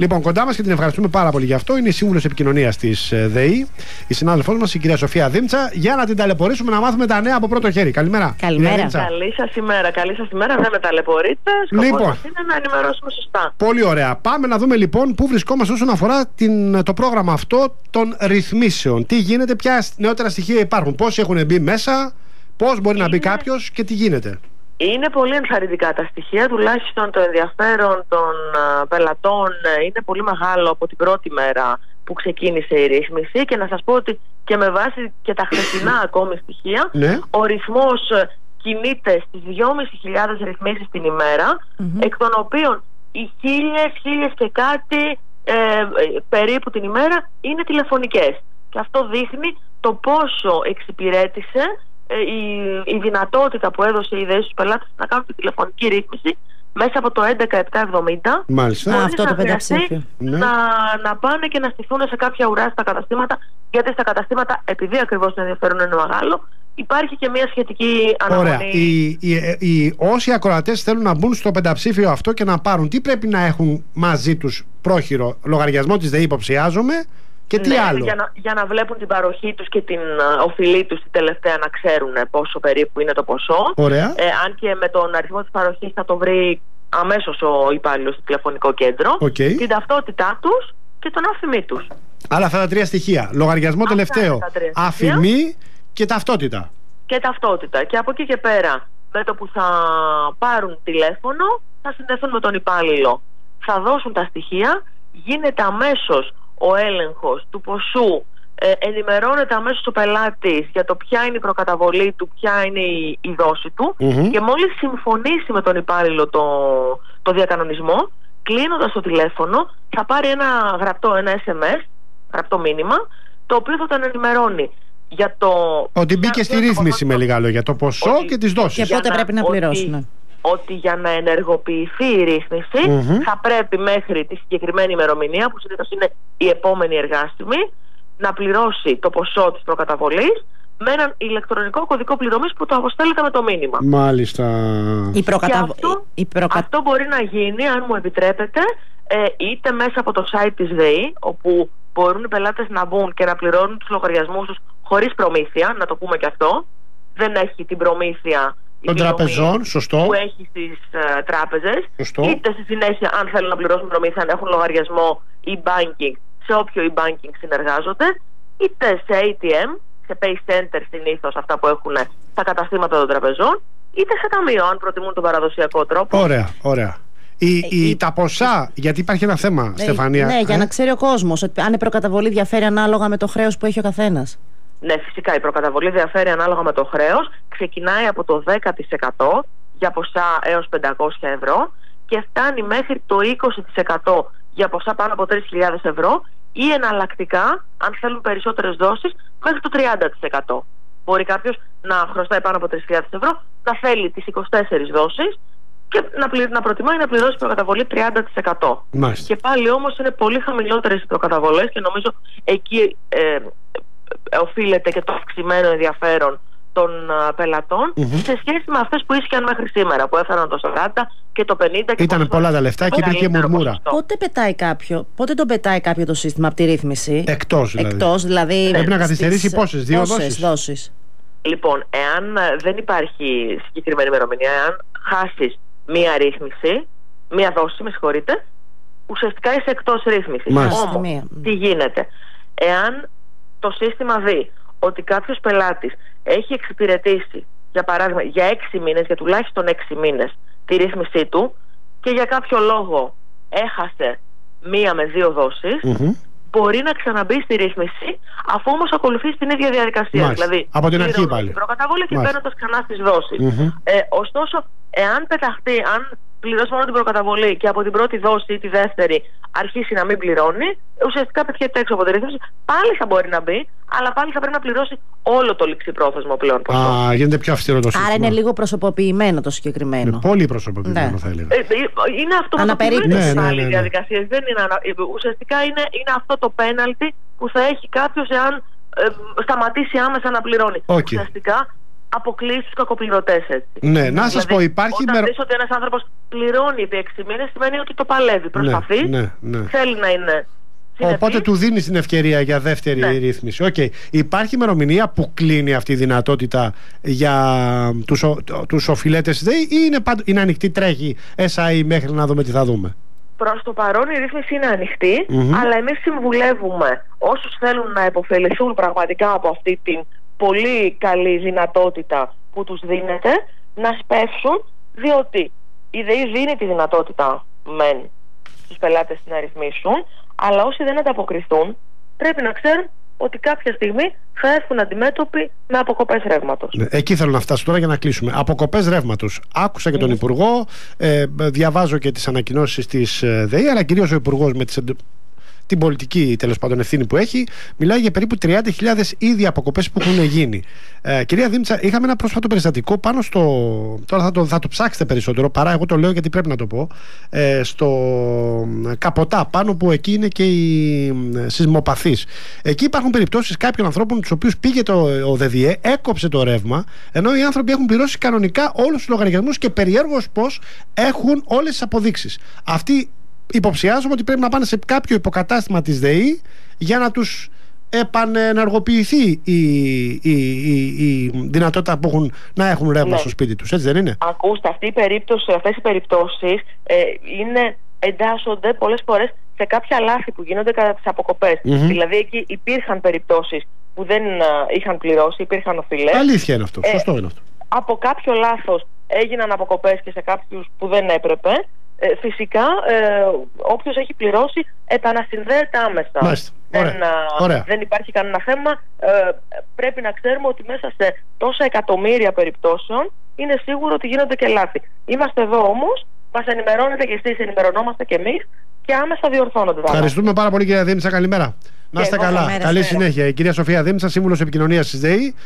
Λοιπόν, κοντά μας και την ευχαριστούμε πάρα πολύ γι' αυτό. Είναι η σύμβουλος επικοινωνίας της ΔΕΗ, η συνάδελφός μας, η κυρία Σοφία Δήμτσα, για να την ταλαιπωρήσουμε να μάθουμε τα νέα από πρώτο χέρι. Καλημέρα. Καλή σας ημέρα. Δεν με ταλαιπωρείτε. Σκοπός μας είναι να ενημερώσουμε σωστά. Πολύ ωραία. Πάμε να δούμε λοιπόν πού βρισκόμαστε όσον αφορά το πρόγραμμα αυτό των ρυθμίσεων. Τι γίνεται, ποια νεότερα στοιχεία υπάρχουν, πόσοι έχουν μπει μέσα, πώς μπορεί να μπει κάποιος και τι γίνεται. Είναι πολύ ενθαρρυντικά τα στοιχεία, τουλάχιστον το ενδιαφέρον των πελατών είναι πολύ μεγάλο από την πρώτη μέρα που ξεκίνησε η ρύθμιση, και να σας πω ότι και με βάση και τα χθεσινά ακόμη στοιχεία, ο ρυθμός κινείται στις 2.500 ρυθμίσεις την ημέρα, εκ των οποίων οι 1.000 και κάτι περίπου την ημέρα είναι τηλεφωνικές. Και αυτό δείχνει το πόσο εξυπηρέτησε η δυνατότητα που έδωσε η ΔΕΗ στους πελάτες να κάνουν τη τηλεφωνική ρύθμιση μέσα από το 11770. Μάλιστα. Αυτό το πενταψήφιο. Να πάνε και να στηθούν σε κάποια ουρά στα καταστήματα, γιατί στα καταστήματα, επειδή ακριβώς το ενδιαφέρον είναι μεγάλο, υπάρχει και μια σχετική αναμονή. Ωραία. Όσοι ακροατές θέλουν να μπουν στο πενταψήφιο αυτό και να πάρουν, τι πρέπει να έχουν μαζί τους πρόχειρο? Λογαριασμό της ΔΕΗ, υποψιάζομαι. Και τι άλλο? Για να βλέπουν την παροχή τους και την οφειλή τους την τελευταία, να ξέρουν πόσο περίπου είναι το ποσό. Ωραία. Αν και με τον αριθμό της παροχής θα το βρει αμέσως ο υπάλληλος στο τηλεφωνικό κέντρο. Την ταυτότητά τους και τον αφημί τους. Αλλά αυτά τα τρία στοιχεία: λογαριασμό τελευταίο, αφημί και ταυτότητα. Και από εκεί και πέρα, με το που θα πάρουν τηλέφωνο, θα συνδεθούν με τον υπάλληλο. Θα δώσουν τα στοιχεία, γίνεται αμέσως ο έλεγχος του ποσού, ενημερώνεται αμέσως ο πελάτης για το ποια είναι η προκαταβολή του, ποια είναι η δόση του, και μόλις συμφωνήσει με τον υπάλληλο το διακανονισμό, κλείνοντας το τηλέφωνο, θα πάρει ένα SMS, γραπτό μήνυμα, το οποίο θα τον ενημερώνει για το... Ότι μπήκε στη ρύθμιση, με λίγα λόγια, το ποσό και τις δόσεις. Και πότε πρέπει να πληρώσουν. Ότι για να ενεργοποιηθεί η ρύθμιση θα πρέπει μέχρι τη συγκεκριμένη ημερομηνία, που συνήθως είναι η επόμενη εργάσιμη, να πληρώσει το ποσό της προκαταβολής με έναν ηλεκτρονικό κωδικό πληρωμής που το αποστέλλεται με το μήνυμα. Μάλιστα. Αυτό μπορεί να γίνει, αν μου επιτρέπετε, είτε μέσα από το site της ΔΕΗ, όπου μπορούν οι πελάτες να μπουν και να πληρώνουν τους λογαριασμούς τους χωρίς προμήθεια, να το πούμε και αυτό. Δεν έχει την προμήθεια των τραπεζών, σωστό, που έχει στις τράπεζες. Είτε στη συνέχεια, αν θέλουν να πληρώσουν προμήθεια, να έχουν λογαριασμό e-banking σε όποιο e-banking συνεργάζονται, είτε σε ATM, σε pay center συνήθως, αυτά που έχουν στα καταστήματα των τραπεζών, είτε σε ταμείο, αν προτιμούν τον παραδοσιακό τρόπο. Ωραία. Τα ποσά, γιατί υπάρχει ένα θέμα, Στεφανία. Ναι, για να ξέρει ο κόσμος ότι αν η προκαταβολή διαφέρει ανάλογα με το χρέος που έχει ο καθένας. Ναι, φυσικά η προκαταβολή διαφέρει ανάλογα με το χρέος. Ξεκινάει από το 10% για ποσά έως 500 ευρώ και φτάνει μέχρι το 20% για ποσά πάνω από 3.000 ευρώ, ή εναλλακτικά, αν θέλουν περισσότερες δόσεις, μέχρι το 30%. Μπορεί κάποιος να χρωστάει πάνω από 3.000 ευρώ, να θέλει τις 24 δόσεις και να προτιμάει να πληρώσει προκαταβολή 30%. Μάλιστα. Και πάλι όμως είναι πολύ χαμηλότερες οι προκαταβολές, και νομίζω εκεί οφείλεται και το αυξημένο ενδιαφέρον των πελατών σε σχέση με αυτές που ίσχυαν μέχρι σήμερα, που έφεραν το 40 και το 50. Ήταν πολλά τα λεφτά και υπήρχε μουρμούρα. Πότε τον πετάει κάποιο το σύστημα από τη ρύθμιση? Εκτός δηλαδή. Πρέπει να καθυστερήσει πόσες, 2 δόσεις? Λοιπόν, εάν δεν υπάρχει συγκεκριμένη ημερομηνία, εάν χάσεις μία ρύθμιση, μία δόση, με συγχωρείτε, ουσιαστικά είσαι εκτός ρύθμισης. Όμως, τι γίνεται? Εάν το σύστημα δει ότι κάποιος πελάτης έχει εξυπηρετήσει, για παράδειγμα, για 6 μήνες, για τουλάχιστον 6 μήνες τη ρύθμισή του, και για κάποιο λόγο έχασε 1 με 2 δόσεις, μπορεί να ξαναμπεί στη ρύθμιση, αφού όμως ακολουθήσει την ίδια διαδικασία. Δηλαδή, από την αρχή πάλι. Την προκαταβολή και παίρνοντας ξανά στις δόσεις. Ωστόσο, εάν πεταχτεί, αν πληρώσει μόνο την προκαταβολή και από την πρώτη δόση ή τη δεύτερη αρχίσει να μην πληρώνει, ουσιαστικά πετυχαίνει έξω από τη ρύθμιση, πάλι θα μπορεί να μπει, αλλά πάλι θα πρέπει να πληρώσει όλο το ληξιπρόθεσμο πλέον ποσό. Γίνεται πιο αυστηρό το σύστημα. Άρα είναι λίγο προσωποποιημένο το συγκεκριμένο. Είναι πολύ προσωποποιημένο, θα έλεγα. Είναι αυτοματοποιημένες διαδικασίες. Ουσιαστικά είναι αυτό το πέναλτι που θα έχει κάποιος εάν σταματήσει άμεσα να πληρώνει. Ουσιαστικά αποκλείσει τους κακοπληρωτές έτσι. Ναι, να σας πω, υπάρχει. Όταν δεις ότι ένας άνθρωπος πληρώνει επί 6 μήνες, σημαίνει ότι το παλεύει, προσπαθεί, θέλει να είναι. Οπότε του δίνει την ευκαιρία για δεύτερη ρύθμιση. Υπάρχει ημερομηνία που κλείνει αυτή η δυνατότητα για τους οφειλέτες ΔΕΗ ή είναι ανοιχτή, τρέχει SAE μέχρι να δούμε τι θα δούμε? Προς το παρόν η ρύθμιση είναι ανοιχτή, αλλά εμείς συμβουλεύουμε όσους θέλουν να επωφεληθούν πραγματικά από αυτή την πολύ καλή δυνατότητα που τους δίνεται να σπεύσουν, διότι η ΔΕΗ δίνει τη δυνατότητα στους πελάτες να ρυθμίσουν, αλλά όσοι δεν ανταποκριθούν πρέπει να ξέρουν ότι κάποια στιγμή θα έρθουν αντιμέτωποι με αποκοπές ρεύματος. Εκεί θέλω να φτάσω τώρα για να κλείσουμε. Αποκοπές ρεύματος. Άκουσα και τον Υπουργό, διαβάζω και τις ανακοινώσεις της ΔΕΗ, αλλά κυρίως ο Υπουργός με την πολιτική τέλος πάντων ευθύνη που έχει, μιλάει για περίπου 30.000 ήδη αποκοπές που έχουν γίνει. Κυρία Δήμητσα, είχαμε ένα πρόσφατο περιστατικό πάνω στο. Τώρα θα το ψάξετε περισσότερο, παρά εγώ το λέω γιατί πρέπει να το πω. Στο Καποτά, πάνω που εκεί είναι και οι σεισμοπαθείς. Εκεί υπάρχουν περιπτώσεις κάποιων ανθρώπων, τους οποίους πήγε ο ΔΔΕ, έκοψε το ρεύμα, ενώ οι άνθρωποι έχουν πληρώσει κανονικά όλους τους λογαριασμούς και περιέργως πως έχουν όλες τις αποδείξεις. Αυτοί υποψιάζομαι ότι πρέπει να πάνε σε κάποιο υποκατάστημα της ΔΕΗ για να τους επανενεργοποιηθεί η δυνατότητα που έχουν να έχουν ρεύμα στο σπίτι τους. Έτσι δεν είναι? Ακούστε, αυτές οι περιπτώσεις εντάσσονται πολλές φορές σε κάποια λάθη που γίνονται κατά τις αποκοπές. Δηλαδή εκεί υπήρχαν περιπτώσεις που δεν είχαν πληρώσει, υπήρχαν οφειλές. Αλήθεια είναι αυτό, σωστό είναι αυτό. Από κάποιο λάθος έγιναν αποκοπές και σε κάποιους που δεν έπρεπε. Φυσικά όποιος έχει πληρώσει επανασυνδέεται άμεσα. Δεν υπάρχει κανένα θέμα. Πρέπει να ξέρουμε ότι μέσα σε τόσα εκατομμύρια περιπτώσεων είναι σίγουρο ότι γίνονται και λάθη. Είμαστε εδώ όμως, μας ενημερώνετε και εσείς, ενημερωνόμαστε και εμείς και άμεσα διορθώνονται. Ευχαριστούμε πάρα πολύ κυρία Δήμητσα, καλημέρα. Να είστε καλά. Καλή συνέχεια. Η κυρία Σοφία Δήμητσα, σύμβουλος επικοινωνίας της ΔΕΗ.